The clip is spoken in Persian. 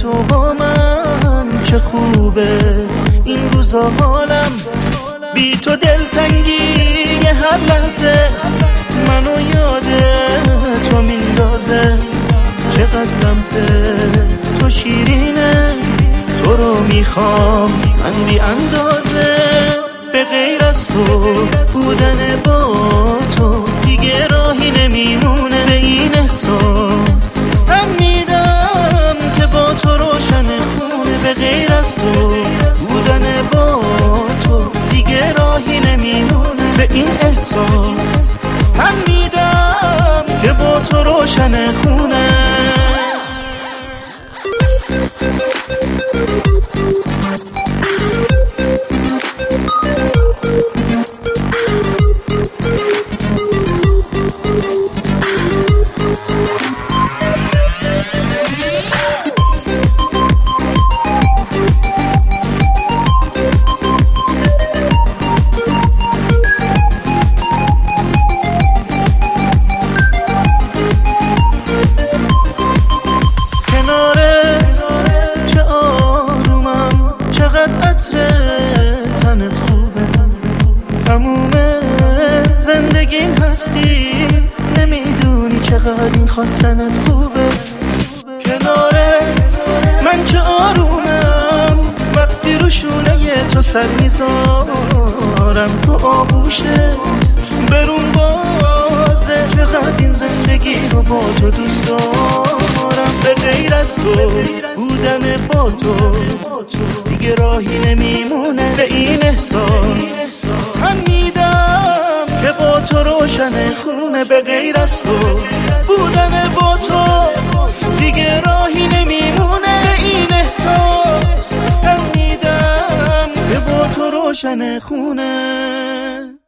تو با من چه خوبه. این روزا حالم بی تو دلتنگی هر لحظه منو یاده تو میندازه. چقدر لمسه تو شیرینه، تو رو میخوام من بی اندازه. به غیر از تو بودن با تو دیگه راهی نمیمونه. به این احساس من میدم که با تو روشن خونه. به غیر از تو بودن با تو دیگه راهی نمیمونه. به این احساس من میدم که با تو روشن خونه. تموم زندگیم هستی، نمیدونی چقدر این خواستنت خوبه. کناره من چه آرومم وقتی رو شونه تو سر میذارم. تو آغوشت برون بازه، چقدر این زندگی رو با تو دوست دارم. به غیر از تو بودن با تو دیگه راهی نمیمونه. به این احساس من میدم که با تو روشن خونه. به غیر از تو بودن با تو دیگه راهی نمیمونه. به این احساس من میدم که با تو روشن خونه.